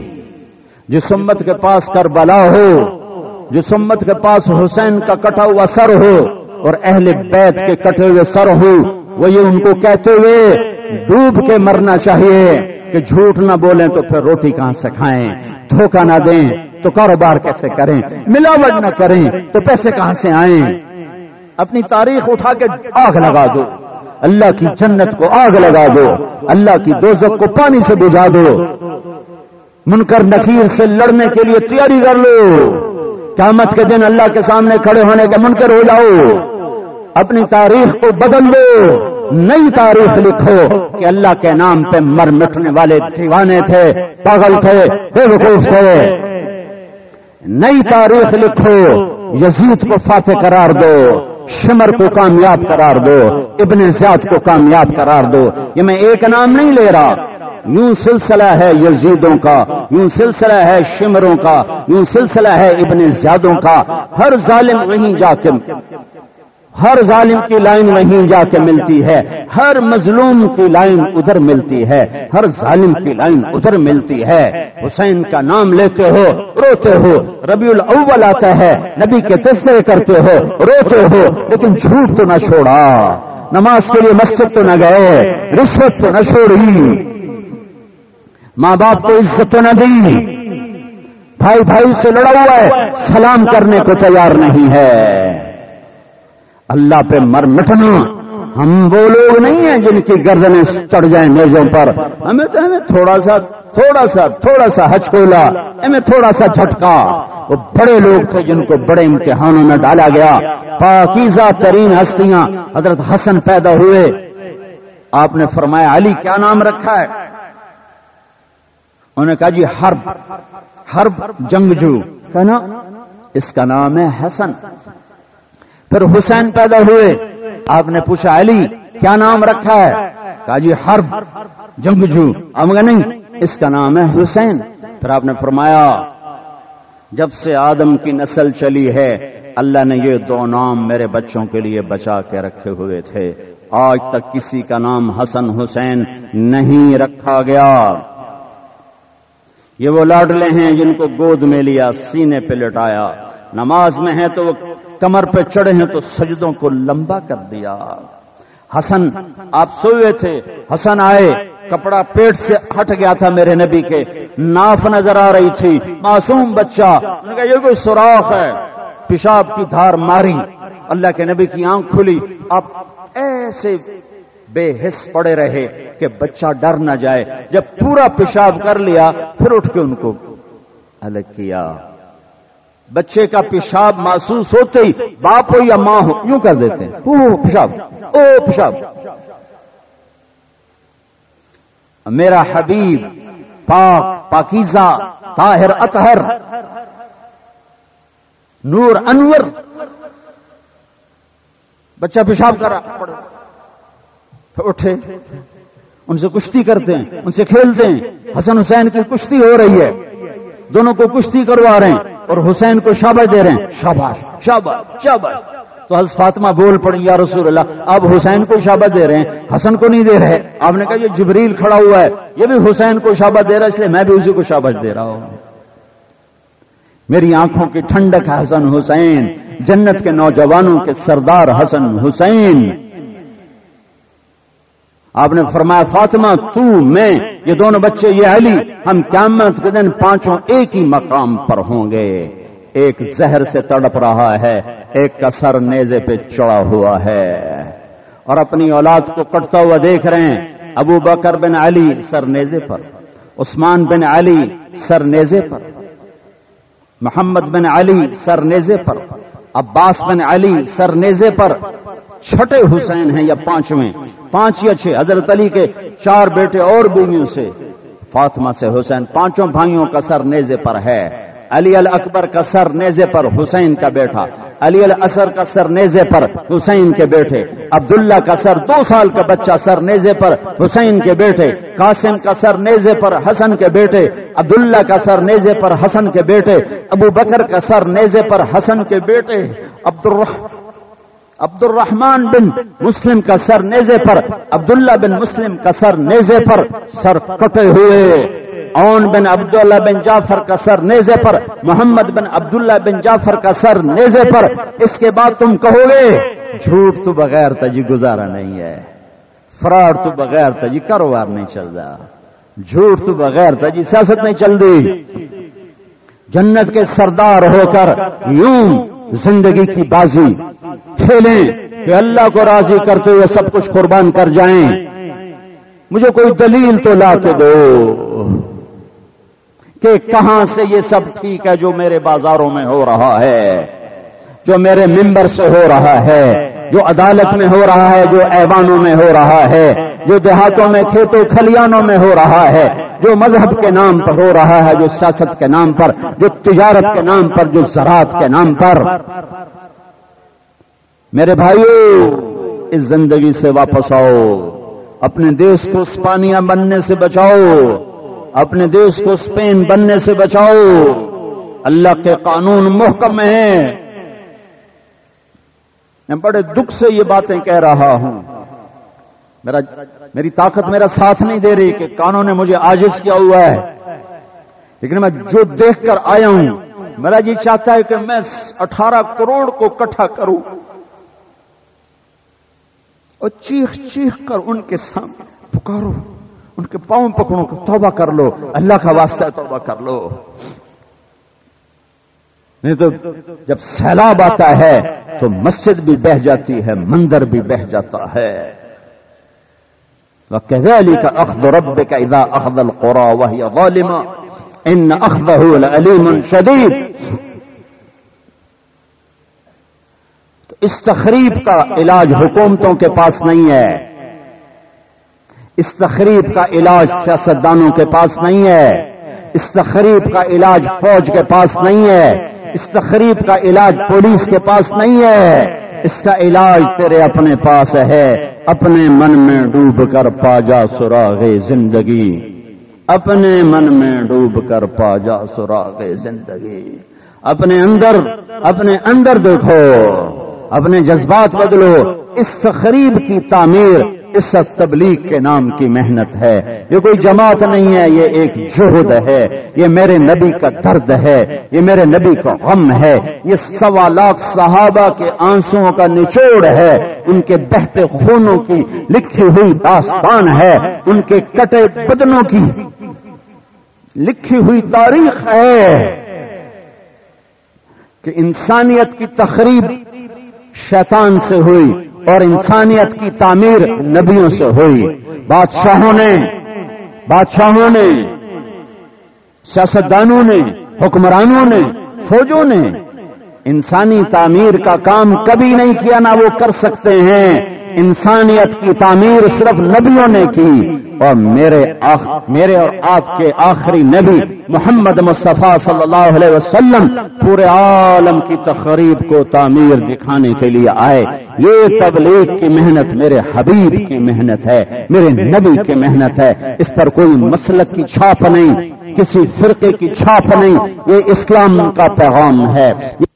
جس امت کے پاس کربلا ہو، جس امت کے پاس حسین کا کٹا ہوا سر ہو اور اہل بیت کے کٹے ہوئے سر ہو، وہ یہ ان کو کہتے ہوئے ڈوب کے مرنا چاہیے کہ جھوٹ نہ بولیں تو پھر روٹی کہاں سے کھائیں، دھوکہ نہ دیں تو کاروبار کیسے کریں، ملاوٹ نہ کریں تو پیسے کہاں سے آئیں؟ اپنی تاریخ اٹھا کے آگ لگا دو، اللہ کی جنت کو آگ لگا دو، اللہ کی دوزخ کو پانی سے بجھا دو، منکر نکیر سے لڑنے کے لیے تیاری کر لو، قیامت کے دن اللہ کے سامنے کھڑے ہونے کے منکر ہو جاؤ، اپنی تاریخ کو بدل دو، نئی تاریخ لکھو کہ اللہ کے نام پہ مر مٹنے والے دیوانے تھے، پاگل تھے، بے وقوف تھے۔ نئی تاریخ لکھو، یزید کو فاتح قرار دو، شمر کو کامیاب قرار دو، ابن زیاد کو کامیاب قرار دو۔ یہ میں ایک نام نہیں لے رہا، یوں سلسلہ ہے یزیدوں کا، یوں سلسلہ ہے شمروں کا، یوں سلسلہ ہے ابن زیادوں کا۔ ہر ظالم وہیں جا کے، ہر ظالم کی لائن وہیں جا کے ملتی ہے، ہر مظلوم کی لائن ادھر ملتی ہے، ہر ظالم کی لائن ادھر ملتی ہے۔ حسین کا نام لیتے ہو، روتے ہو، ربیع الاول آتا ہے، نبی کے تذکرے کرتے ہو، روتے ہو، لیکن جھوٹ تو نہ چھوڑا، نماز کے لیے مسجد تو نہ گئے، رشوت تو نہ چھوڑی، ماں باپ کو عزت تو نہ دی، بھائی بھائی سے لڑا ہوا ہے، سلام کرنے کو تیار نہیں ہے۔ اللہ پہ مر مٹنا، ہم وہ لوگ نہیں ہیں جن کی گردنیں چڑھ جائیں نیزوں پر، ہمیں تھوڑا سا ہچکولا، ہمیں تھوڑا سا جھٹکا۔ وہ بڑے لوگ تھے جن کو بڑے امتحانوں میں ڈالا گیا، پاکیزہ ترین ہستیاں حضرت حسن پیدا ہوئے۔ آپ نے فرمایا علی کیا نام رکھا ہے؟ انہوں نے کہا جی حرب جنگجو، کہنا اس کا نام ہے حسن۔ پھر حسین پیدا ہوئے، آپ نے پوچھا علی کیا نام رکھا ہے؟ کہا جی حرب جنگجو۔ ہم کہا نہیں، اس کا نام ہے حسین۔ پھر آپ نے فرمایا جب سے آدم کی نسل چلی ہے اللہ نے یہ 2 نام میرے بچوں کے لیے بچا کے رکھے ہوئے تھے، آج تک کسی کا نام حسن حسین نہیں رکھا گیا۔ یہ وہ لاڈلے ہیں جن کو گود میں لیا، سینے پہ لٹایا، نماز میں ہیں تو وہ کمر پہ چڑھے ہیں تو سجدوں کو لمبا کر دیا۔ حسن آپ سوئے تھے، حسن آئے، کپڑا پیٹ سے ہٹ گیا تھا میرے نبی کے، ناف نظر آ رہی تھی، معصوم بچہ، انہوں نے کہا یہ کوئی سوراخ ہے، پیشاب کی دھار ماری، اللہ کے نبی کی آنکھ کھلی، آپ ایسے بے حس پڑے رہے کہ بچہ ڈر نہ جائے۔ جب پورا پیشاب کر لیا پھر اٹھ کے ان کو الگ کیا۔ بچے کا پیشاب محسوس ہوتے ہی باپ ہو یا ماں ہو یوں کر دیتے ہیں، او پیشاب، او پیشاب۔ میرا حبیب پاک پاکیزہ طاہر اطہر نور انور، بچہ پیشاب کر رہا، اٹھے، ان سے کشتی کرتے ہیں، ان سے کھیلتے ہیں. حسن حسین کی کشتی ہو رہی ہے، دونوں کو کشتی کروا رہے ہیں اور حسین کو شاباش دے رہے ہیں. شاباش شاباش شاباش. تو حضرت فاطمہ بول پڑی یا رسول اللہ آپ حسین کو شاباش دے رہے ہیں، حسن کو نہیں دے رہے. آپ نے کہا یہ جبریل کھڑا ہوا ہے، یہ بھی حسین کو شاباش دے رہا ہے، اس لیے میں بھی اسی کو شاباش دے رہا ہوں. میری آنکھوں کی ٹھنڈک ہے حسن حسین، جنت کے نوجوانوں کے سردار حسن حسین. آپ نے فرمایا فاطمہ تو میں یہ دونوں بچے یہ علی ہم قیامت کے دن پانچوں ایک ہی مقام پر ہوں گے. ایک زہر سے تڑپ رہا ہے، ایک کا سر نیزے پہ چڑھا ہوا ہے اور اپنی اولاد کو کٹتا ہوا دیکھ رہے ہیں. ابو بکر بن علی سر نیزے پر، عثمان بن علی سر نیزے پر، محمد بن علی سر نیزے پر، عباس بن علی سر نیزے پر. چھٹے حسین ہیں یا پانچویں؟ پانچ یا چھ. حضرت علی کے 4 بیٹے اور بیویوں سے فاطمہ سے حسین، پانچوں بھائیوں کا سر نیزے پر ہے. علی الاکبر کا سر نیزے پر حسین کا بیٹا، علی الاصغر کا سر نیزے پر حسین کے بیٹے، عبداللہ کا سر 2 سال کا بچہ سر نیزے پر حسین کے بیٹے، قاسم کا سر نیزے پر حسن کے بیٹے، عبداللہ کا سر نیزے پر حسن کے بیٹے، ابو بکر کا سر نیزے پر حسن کے بیٹے، عبد الرحمن بن مسلم کا سر نیزے پر، عبداللہ بن مسلم کا سر نیزے پر، سر کٹے ہوئے. اون بن عبداللہ بن جعفر کا سر نیزے پر، محمد بن عبداللہ بن جعفر کا سر نیزے پر. اس کے بعد تم کہو گے جھوٹ تو بغیر تجی گزارا نہیں ہے، فراڈ تو بغیر تجی کاروبار نہیں چل رہا، جھوٹ تو بغیر تجی سیاست نہیں چل رہی. جنت کے سردار ہو کر یوں زندگی کی بازی کھیلیں کہ اللہ کو راضی کرتے ہوئے سب کچھ قربان کر جائیں. مجھے کوئی دلیل تو لا کے دو کہ کہاں سے یہ سب ٹھیک ہے جو میرے بازاروں میں ہو رہا ہے، جو میرے ممبر سے ہو رہا ہے، جو عدالت میں ہو رہا ہے، جو ایوانوں میں ہو رہا ہے، جو دیہاتوں میں کھیتوں کھلیانوں میں ہو رہا ہے، جو مذہب کے نام پر ہو رہا ہے، جو سیاست کے نام پر، جو تجارت کے نام پر، جو زراعت کے نام پر. میرے بھائیو اس زندگی سے واپس آؤ، اپنے دیش کو اسپانیہ بننے سے بچاؤ، اپنے دیش کو اسپین بننے سے بچاؤ. اللہ کے قانون محکم ہیں. میں بڑے دکھ سے یہ باتیں کہہ رہا ہوں، میری طاقت میرا ساتھ نہیں دے رہی کہ قانون نے مجھے عاجز کیا ہوا ہے، لیکن میں جو دیکھ کر آیا ہوں میرا جی چاہتا ہے کہ میں 18 کروڑ کو اکٹھا کروں اور چیخ چیخ کر ان کے سامنے پکارو، ان کے پاؤں پکڑو کہ توبہ کر لو، اللہ کا واسطہ توبہ کر لو. نہیں تو جب سیلاب آتا ہے تو مسجد بھی بہہ جاتی ہے، مندر بھی بہہ جاتا ہے. وَكَذَلِكَ أَخْذُ رَبِّكَ إِذَا أَخْذَ الْقُرَى وَهِيَ ظَالِمَةٌ إِنَّ أَخْذَهُ لَأَلِيمٌ شَدِيدٌ. اس تخریب کا علاج حکومتوں کے پاس نہیں ہے، اس تخریب کا علاج سیاستدانوں کے پاس نہیں ہے، اس تخریب کا علاج فوج کے پاس نہیں ہے، اس تخریب کا علاج پولیس کے پاس نہیں ہے. اس کا علاج تیرے اپنے پاس ہے. اپنے من میں ڈوب کر پا جا سراغ زندگی، اپنے من میں ڈوب کر پا جا سراغ زندگی. اپنے اندر دیکھو، اپنے جذبات بدلو. اس تخریب کی تعمیر اس تبلیغ کے نام کی محنت ہے. یہ کوئی جماعت نہیں ہے، یہ ایک جہد ہے. یہ میرے نبی کا درد ہے، یہ میرے نبی کا غم ہے. یہ 1.25 لاکھ صحابہ کے آنسوؤں کا نچوڑ ہے، ان کے بہتے خونوں کی لکھی ہوئی داستان ہے، ان کے کٹے بدنوں کی لکھی ہوئی تاریخ ہے کہ انسانیت کی تخریب شیطان سے ہوئی اور انسانیت کی تعمیر نبیوں سے ہوئی. بادشاہوں نے سیاستدانوں نے، حکمرانوں نے، فوجوں نے انسانی تعمیر کا کام کبھی نہیں کیا، نہ وہ کر سکتے ہیں. انسانیت کی تعمیر صرف نبیوں نے کی، اور میرے اور آپ کے آخری نبی محمد مصطفیٰ صلی اللہ علیہ وسلم پورے عالم کی تخریب کو تعمیر دکھانے کے لیے آئے۔ یہ تبلیغ کی محنت میرے حبیب کی محنت ہے، میرے نبی کی محنت ہے۔ اس پر کوئی مسلک کی چھاپ نہیں، کسی فرقے کی چھاپ نہیں، یہ اسلام کا پیغام ہے۔